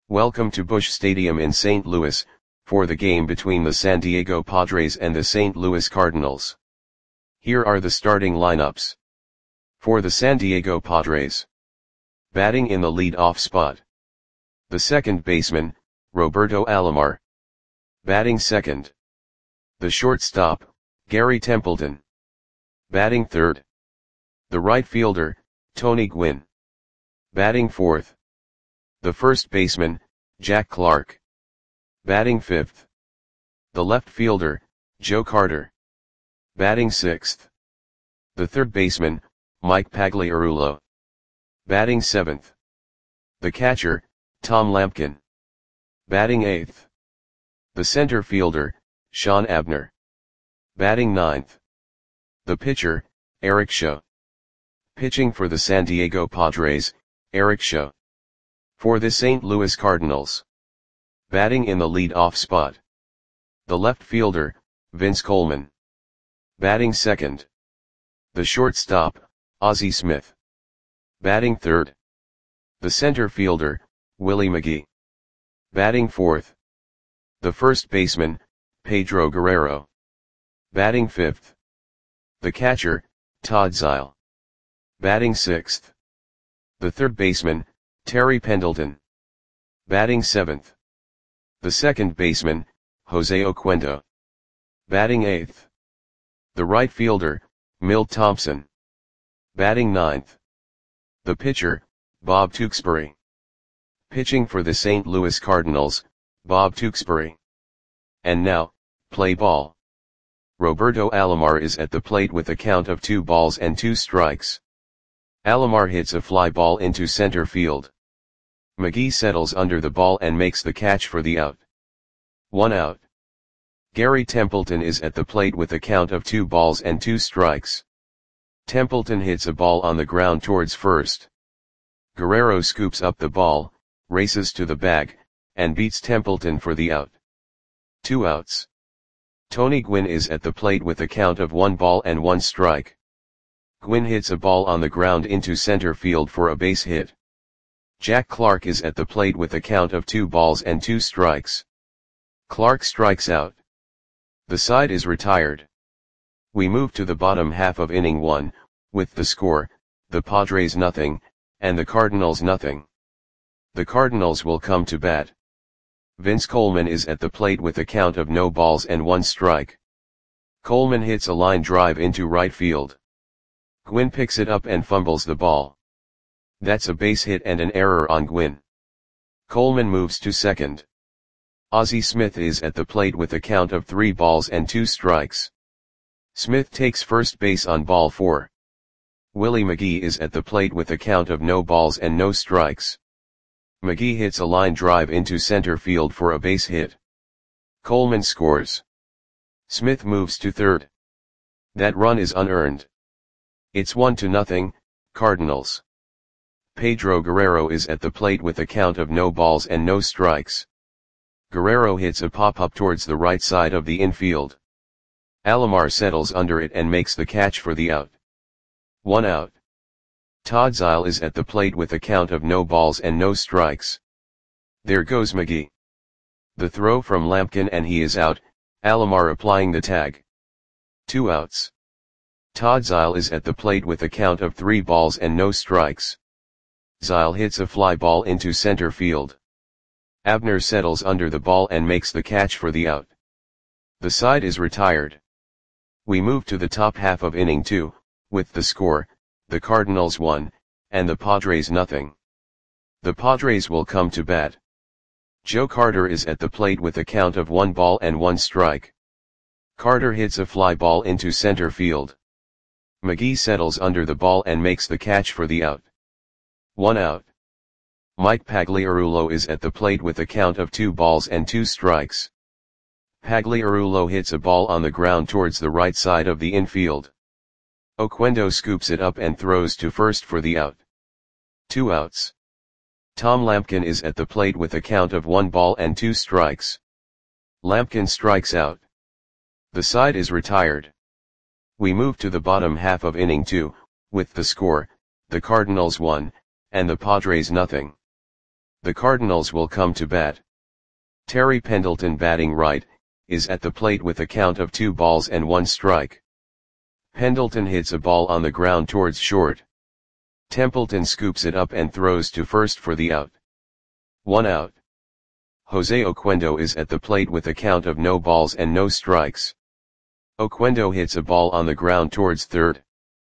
Welcome to Busch Stadium in St. Louis, for the game between the San Diego Padres and the St. Louis Cardinals. Here are the starting lineups. For the San Diego Padres. Batting in the lead-off spot. The second baseman, Roberto Alomar. Batting second. The shortstop, Gary Templeton. Batting third. The right fielder, Tony Gwynn. Batting fourth. The first baseman, Jack Clark. Batting fifth. The left fielder, Joe Carter. Batting sixth. The third baseman, Mike Pagliarulo. Batting seventh. The catcher, Tom Lampkin. Batting eighth. The center fielder, Sean Abner. Batting ninth. The pitcher, Eric Show. Pitching for the San Diego Padres, Eric Show. For the St. Louis Cardinals. Batting in the lead-off spot. The left fielder, Vince Coleman. Batting second. The shortstop, Ozzie Smith. Batting third. The center fielder, Willie McGee. Batting fourth. The first baseman, Pedro Guerrero. Batting fifth. The catcher, Todd Zeile. Batting sixth. The third baseman, Terry Pendleton. Batting seventh. The second baseman, Jose Oquendo. Batting eighth. The right fielder, Milt Thompson. Batting ninth. The pitcher, Bob Tewksbury. Pitching for the St. Louis Cardinals, Bob Tewksbury. And now, play ball. Roberto Alomar is at the plate with a count of 2-2 strikes. Alomar hits a fly ball into center field. McGee settles under the ball and makes the catch for the out. 1 out. Gary Templeton is at the plate with a count of 2-2 strikes. Templeton hits a ball on the ground towards first. Guerrero scoops up the ball, races to the bag, and beats Templeton for the out. 2 outs. Tony Gwynn is at the plate with a count of 1-1 strike. Gwynn hits a ball on the ground into center field for a base hit. Jack Clark is at the plate with a count of 2-2 strikes. Clark strikes out. The side is retired. We move to the bottom half of inning 1, with the score, the Padres nothing, and the Cardinals nothing. The Cardinals will come to bat. Vince Coleman is at the plate with a count of 0-1 strike. Coleman hits a line drive into right field. Gwynn picks it up and fumbles the ball. That's a base hit and an error on Gwynn. Coleman moves to second. Ozzie Smith is at the plate with a count of 3-2 strikes. Smith takes first base on ball 4. Willie McGee is at the plate with a count of 0 strikes. McGee hits a line drive into center field for a base hit. Coleman scores. Smith moves to third. That run is unearned. It's 1-0, Cardinals. Pedro Guerrero is at the plate with a count of 0 strikes. Guerrero hits a pop-up towards the right side of the infield. Alomar settles under it and makes the catch for the out. 1 out. Todd Zeile is at the plate with a count of 0 strikes. There goes McGee. The throw from Lampkin and he is out, Alomar applying the tag. 2 outs. Todd Zeile is at the plate with a count of 3 strikes. Zeile hits a fly ball into center field. Abner settles under the ball and makes the catch for the out. The side is retired. We move to the top half of inning 2, with the score, the Cardinals 1, and the Padres nothing. The Padres will come to bat. Joe Carter is at the plate with a count of 1-1 strike. Carter hits a fly ball into center field. McGee settles under the ball and makes the catch for the out. 1 out. Mike Pagliarulo is at the plate with a count of 2 strikes. Pagliarulo hits a ball on the ground towards the right side of the infield. Oquendo scoops it up and throws to first for the out. 2 outs. Tom Lampkin is at the plate with a count of 1-2 strikes. Lampkin strikes out. The side is retired. We move to the bottom half of inning 2, with the score, the Cardinals 1, and the Padres nothing. The Cardinals will come to bat. Terry Pendleton, batting right, is at the plate with a count of 2 balls and 1 strike. Pendleton hits a ball on the ground towards short. Templeton scoops it up and throws to first for the out. 1 out. Jose Oquendo is at the plate with a count of no balls and no strikes. Oquendo hits a ball on the ground towards third.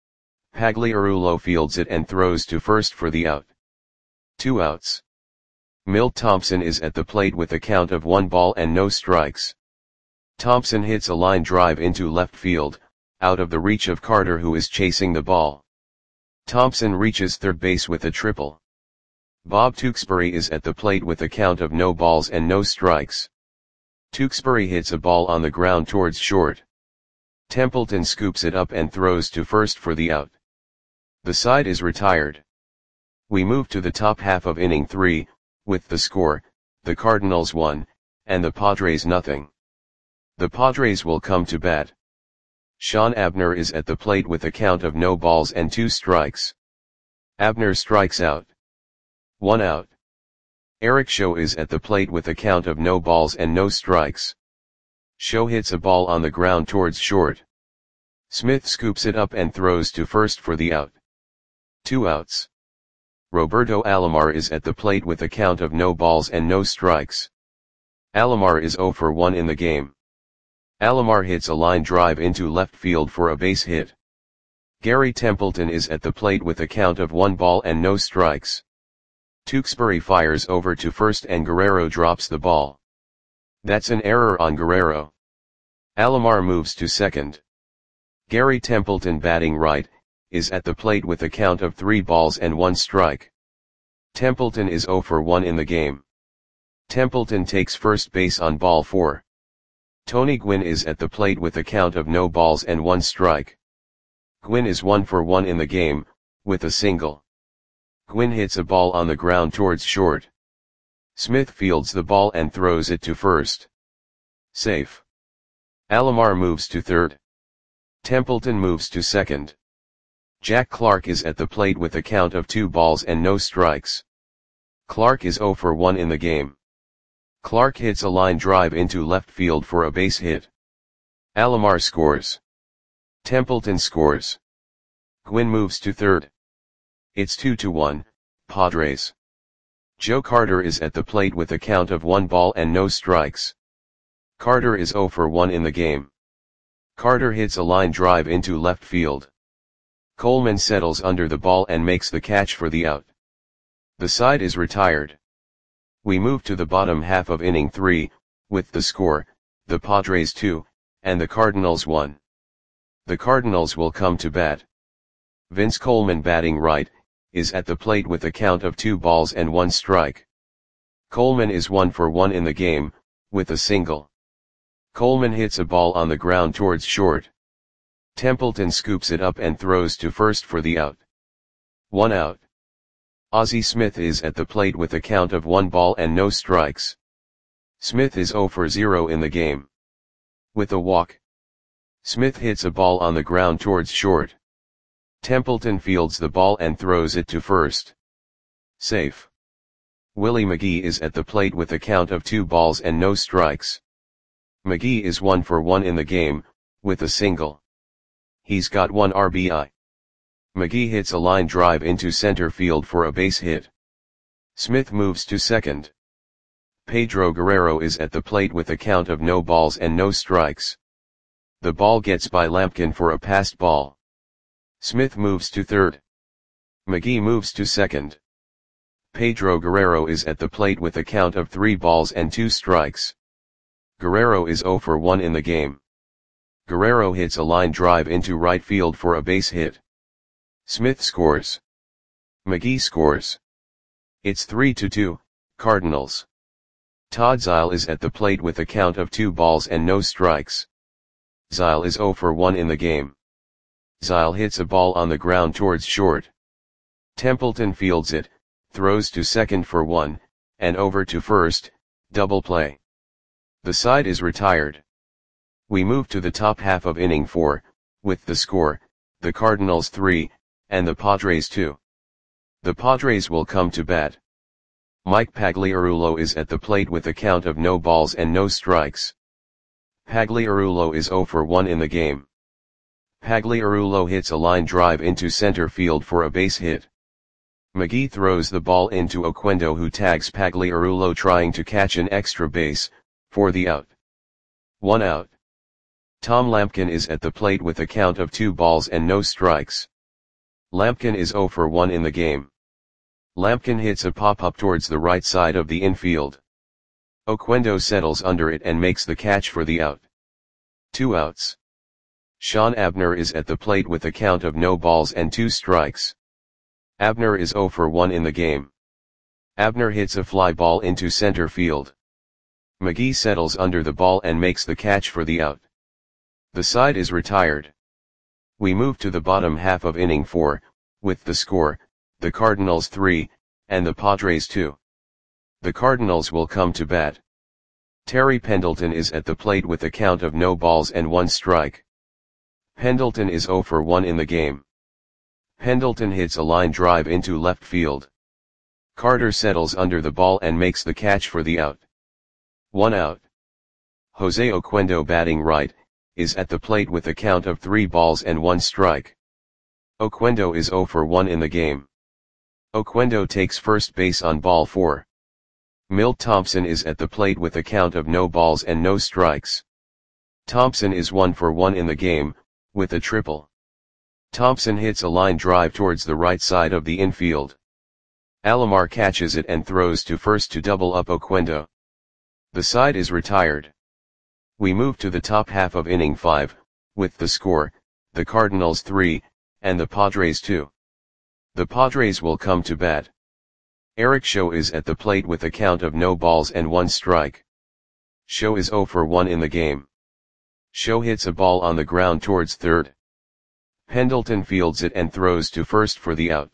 Pagliarulo fields it and throws to first for the out. 2 outs. Milt Thompson is at the plate with a count of 1 ball and no strikes. Thompson hits a line drive into left field, out of the reach of Carter, who is chasing the ball. Thompson reaches third base with a triple. Bob Tewksbury is at the plate with a count of no balls and no strikes. Tewksbury hits a ball on the ground towards short. Templeton scoops it up and throws to first for the out. The side is retired. We move to the top half of inning 3, with the score, the Cardinals 1, and the Padres nothing. The Padres will come to bat. Sean Abner is at the plate with a count of no balls and 2 strikes. Abner strikes out. 1 out. Eric Show is at the plate with a count of no balls and no strikes. Show hits a ball on the ground towards short. Smith scoops it up and throws to first for the out. 2 outs. Roberto Alomar is at the plate with a count of no balls and no strikes. Alomar is 0 for 1 in the game. Alomar hits a line drive into left field for a base hit. Gary Templeton is at the plate with a count of 1 ball and no strikes. Tewksbury fires over to first and Guerrero drops the ball. That's an error on Guerrero. Alomar moves to second. Gary Templeton, batting right, is at the plate with a count of 3 balls and 1 strike. Templeton is 0 for 1 in the game. Templeton takes first base on ball 4. Tony Gwynn is at the plate with a count of no balls and 1 strike. Gwynn is 1 for 1 in the game, with a single. Gwynn hits a ball on the ground towards short. Smith fields the ball and throws it to first. Safe. Alomar moves to third. Templeton moves to second. Jack Clark is at the plate with a count of 2 balls and no strikes. Clark is 0 for 1 in the game. Clark hits a line drive into left field for a base hit. Alomar scores. Templeton scores. Gwynn moves to third. It's 2-1, Padres. Joe Carter is at the plate with a count of 1 ball and no strikes. Carter is 0 for 1 in the game. Carter hits a line drive into left field. Coleman settles under the ball and makes the catch for the out. The side is retired. We move to the bottom half of inning 3, with the score, the Padres 2, and the Cardinals 1. The Cardinals will come to bat. Vince Coleman, batting right, is at the plate with a count of 2 balls and 1 strike. Coleman is 1 for 1 in the game, with a single. Coleman hits a ball on the ground towards short. Templeton scoops it up and throws to first for the out. 1 out. Ozzie Smith is at the plate with a count of 1 ball and no strikes. Smith is 0 for 0 in the game. With a walk. Smith hits a ball on the ground towards short. Templeton fields the ball and throws it to first. Safe. Willie McGee is at the plate with a count of 2 balls and no strikes. McGee is 1 for 1 in the game, with a single. He's got 1 RBI. McGee hits a line drive into center field for a base hit. Smith moves to second. Pedro Guerrero is at the plate with a count of no balls and no strikes. The ball gets by Lampkin for a passed ball. Smith moves to third. McGee moves to second. Pedro Guerrero is at the plate with a count of 3 balls and 2 strikes. Guerrero is 0 for 1 in the game. Guerrero hits a line drive into right field for a base hit. Smith scores. McGee scores. It's 3-2, Cardinals. Todd Zeile is at the plate with a count of 2 balls and no strikes. Zeile is 0 for 1 in the game. Zeile hits a ball on the ground towards short. Templeton fields it, throws to second for 1, and over to first, double play. The side is retired. We move to the top half of inning 4, with the score, the Cardinals 3, and the Padres 2. The Padres will come to bat. Mike Pagliarulo is at the plate with a count of no balls and no strikes. Pagliarulo is 0 for 1 in the game. Pagliarulo hits a line drive into center field for a base hit. McGee throws the ball into Oquendo, who tags Pagliarulo trying to catch an extra base, for the out. 1 out. Tom Lampkin is at the plate with a count of 2 balls and no strikes. Lampkin is 0 for 1 in the game. Lampkin hits a pop-up towards the right side of the infield. Oquendo settles under it and makes the catch for the out. 2 outs. Sean Abner is at the plate with a count of no balls and 2 strikes. Abner is 0 for 1 in the game. Abner hits a fly ball into center field. McGee settles under the ball and makes the catch for the out. The side is retired. We move to the bottom half of inning 4, with the score, the Cardinals 3, and the Padres 2. The Cardinals will come to bat. Terry Pendleton is at the plate with a count of no balls and 1 strike. Pendleton is 0 for 1 in the game. Pendleton hits a line drive into left field. Carter settles under the ball and makes the catch for the out. 1 out. Jose Oquendo, batting right, is at the plate with a count of 3 balls and 1 strike. Oquendo is 0 for 1 in the game. Oquendo takes first base on ball 4. Milt Thompson is at the plate with a count of no balls and no strikes. Thompson is 1 for 1 in the game, with a triple. Thompson hits a line drive towards the right side of the infield. Alomar catches it and throws to first to double up Oquendo. The side is retired. We move to the top half of inning 5, with the score, the Cardinals 3, and the Padres 2. The Padres will come to bat. Eric Show is at the plate with a count of no balls and 1 strike. Show is 0 for 1 in the game. Show hits a ball on the ground towards third. Pendleton fields it and throws to first for the out.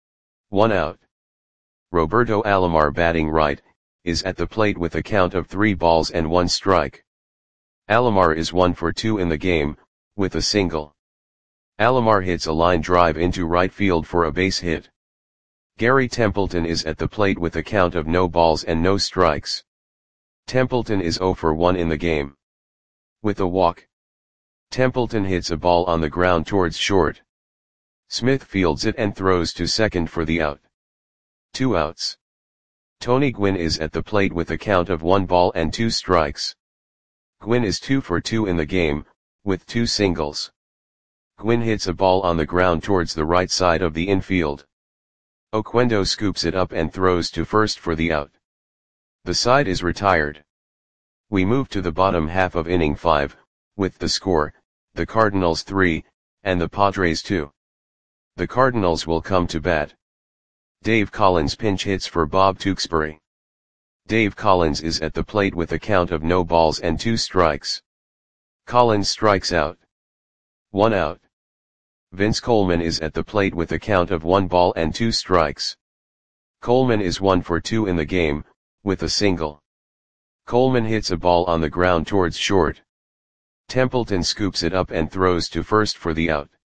1 out. Roberto Alomar, batting right, is at the plate with a count of 3 balls and 1 strike. Alomar is 1 for 2 in the game, with a single. Alomar hits a line drive into right field for a base hit. Gary Templeton is at the plate with a count of no balls and no strikes. Templeton is 0 for 1 in the game. With a walk. Templeton hits a ball on the ground towards short. Smith fields it and throws to second for the out. 2 outs. Tony Gwynn is at the plate with a count of 1 ball and 2 strikes. Gwynn is 2 for 2 in the game, with 2 singles. Gwynn hits a ball on the ground towards the right side of the infield. Oquendo scoops it up and throws to first for the out. The side is retired. We move to the bottom half of inning 5, with the score, the Cardinals 3, and the Padres 2. The Cardinals will come to bat. Dave Collins pinch hits for Bob Tewksbury. Dave Collins is at the plate with a count of no balls and 2 strikes. Collins strikes out. 1 out. Vince Coleman is at the plate with a count of 1 ball and 2 strikes. Coleman is 1 for 2 in the game, with a single. Coleman hits a ball on the ground towards short. Templeton scoops it up and throws to first for the out.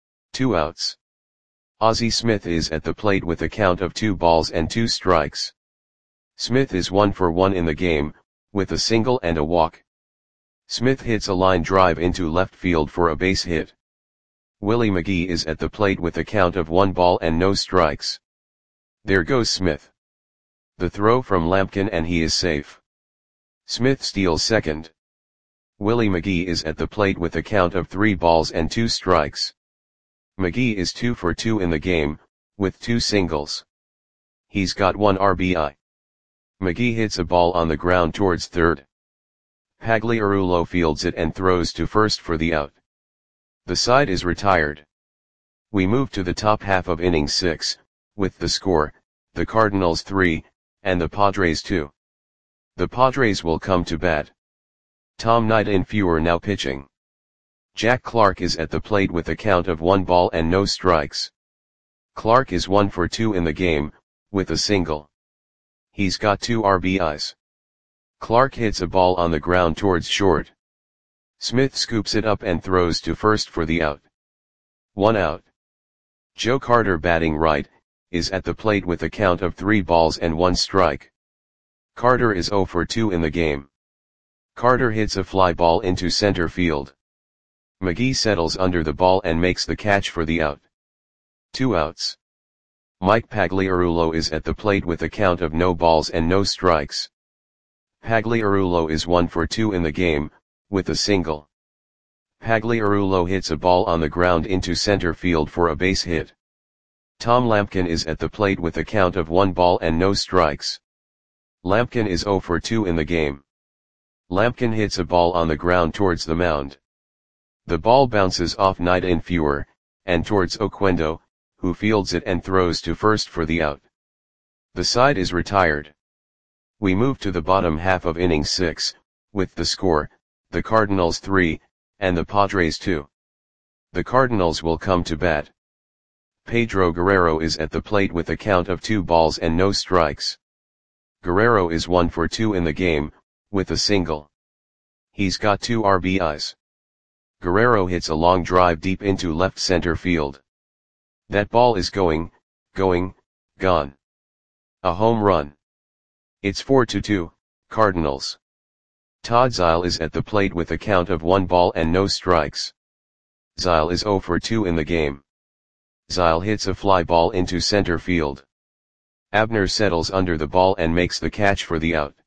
2 outs. Ozzie Smith is at the plate with a count of 2 balls and 2 strikes. Smith is 1 for 1 in the game, with a single and a walk. Smith hits a line drive into left field for a base hit. Willie McGee is at the plate with a count of 1 ball and no strikes. There goes Smith. The throw from Lampkin and he is safe. Smith steals second. Willie McGee is at the plate with a count of 3 balls and 2 strikes. McGee is 2 for 2 in the game, with 2 singles. He's got 1 RBI. McGee hits a ball on the ground towards third. Pagliarulo fields it and throws to first for the out. The side is retired. We move to the top half of inning 6, with the score, the Cardinals 3, and the Padres 2. The Padres will come to bat. Tom Knight-Infewer now pitching. Jack Clark is at the plate with a count of 1 ball and no strikes. Clark is 1 for 2 in the game, with a single. He's got 2 RBIs. Clark hits a ball on the ground towards short. Smith scoops it up and throws to first for the out. 1 out. Joe Carter, batting right, is at the plate with a count of 3 balls and 1 strike. Carter is 0 for 2 in the game. Carter hits a fly ball into center field. McGee settles under the ball and makes the catch for the out. 2 outs. Mike Pagliarulo is at the plate with a count of no balls and no strikes. Pagliarulo is 1 for 2 in the game, with a single. Pagliarulo hits a ball on the ground into center field for a base hit. Tom Lampkin is at the plate with a count of 1 ball and no strikes. Lampkin is 0 for 2 in the game. Lampkin hits a ball on the ground towards the mound. The ball bounces off Knight in Fewer, and towards Oquendo, who fields it and throws to first for the out. The side is retired. We move to the bottom half of inning 6, with the score, the Cardinals 3, and the Padres 2. The Cardinals will come to bat. Pedro Guerrero is at the plate with a count of 2 balls and no strikes. Guerrero is 1 for 2 in the game, with a single. He's got 2 RBIs. Guerrero hits a long drive deep into left center field. That ball is gone. A home run. It's 4-2, Cardinals. Todd Zeile is at the plate with a count of 1 ball and no strikes. Zeile is 0 for 2 in the game. Zeile hits a fly ball into center field. Abner settles under the ball and makes the catch for the out.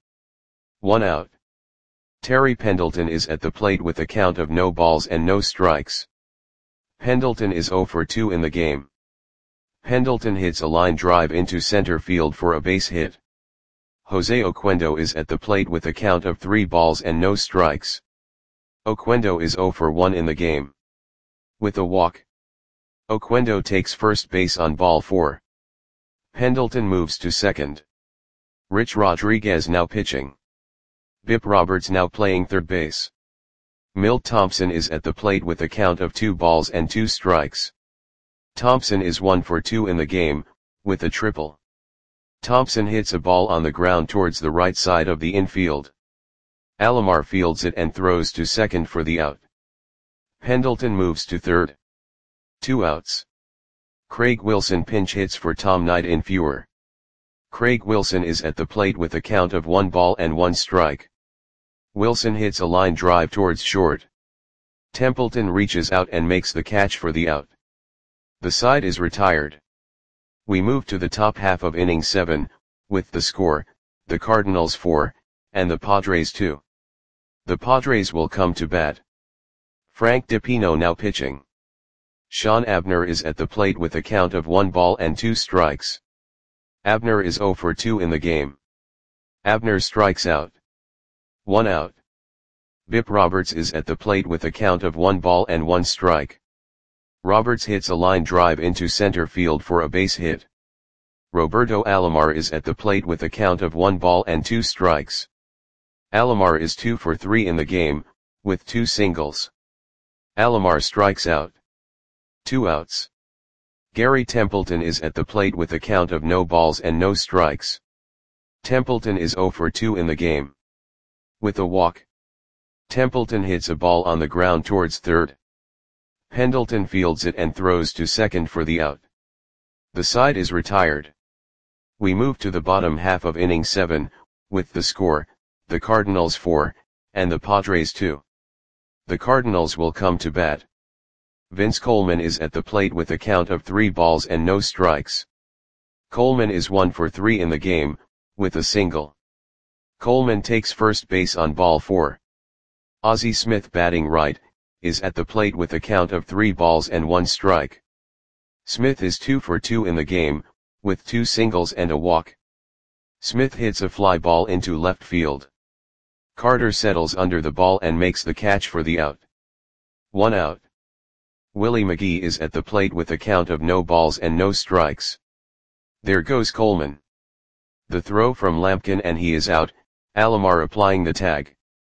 1 out. Terry Pendleton is at the plate with a count of no balls and no strikes. Pendleton is 0 for 2 in the game. Pendleton hits a line drive into center field for a base hit. Jose Oquendo is at the plate with a count of 3 balls and no strikes. Oquendo is 0 for 1 in the game. With a walk. Oquendo takes first base on ball 4. Pendleton moves to second. Rich Rodriguez now pitching. Bip Roberts now playing third base. Milt Thompson is at the plate with a count of 2 balls and 2 strikes. Thompson is 1 for 2 in the game, with a triple. Thompson hits a ball on the ground towards the right side of the infield. Alomar fields it and throws to second for the out. Pendleton moves to third. 2 outs. Craig Wilson pinch hits for Tom Knight in Fewer. Craig Wilson is at the plate with a count of 1 ball and 1 strike. Wilson hits a line drive towards short. Templeton reaches out and makes the catch for the out. The side is retired. We move to the top half of inning 7, with the score, the Cardinals 4, and the Padres 2. The Padres will come to bat. Frank DiPino now pitching. Sean Abner is at the plate with a count of 1 ball and 2 strikes. Abner is 0 for 2 in the game. Abner strikes out. 1 out. Bip Roberts is at the plate with a count of 1 ball and 1 strike. Roberts hits a line drive into center field for a base hit. Roberto Alomar is at the plate with a count of 1 ball and 2 strikes. Alomar is 2 for 3 in the game, with 2 singles. Alomar strikes out. 2 outs. Gary Templeton is at the plate with a count of no balls and no strikes. Templeton is 0 for 2 in the game. With a walk. Templeton hits a ball on the ground towards third. Pendleton fields it and throws to second for the out. The side is retired. We move to the bottom half of inning 7, with the score, the Cardinals 4, and the Padres 2. The Cardinals will come to bat. Vince Coleman is at the plate with a count of 3 balls and no strikes. Coleman is 1 for 3 in the game, with a single. Coleman takes first base on ball 4. Ozzie Smith batting right, is at the plate with a count of 3 balls and 1 strike. Smith is 2 for 2 in the game, with 2 singles and a walk. Smith hits a fly ball into left field. Carter settles under the ball and makes the catch for the out. 1 out. Willie McGee is at the plate with a count of no balls and no strikes. There goes Coleman. The throw from Lampkin and he is out, Alomar applying the tag.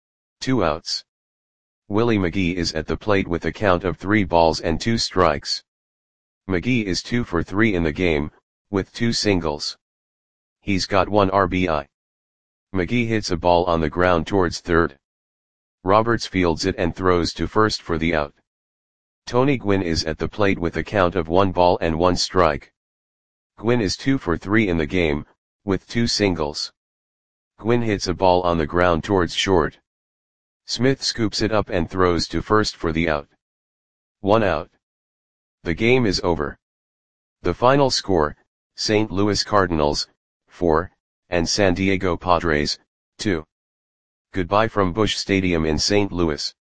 2 outs. Willie McGee is at the plate with a count of 3 balls and 2 strikes. McGee is 2 for 3 in the game, with 2 singles. He's got 1 RBI. McGee hits a ball on the ground towards third. Roberts fields it and throws to first for the out. Tony Gwynn is at the plate with a count of 1 ball and 1 strike. Gwynn is 2 for 3 in the game, with 2 singles. Gwynn hits a ball on the ground towards short. Smith scoops it up and throws to first for the out. 1 out. The game is over. The final score, St. Louis Cardinals, 4, and San Diego Padres, 2. Goodbye from Busch Stadium in St. Louis.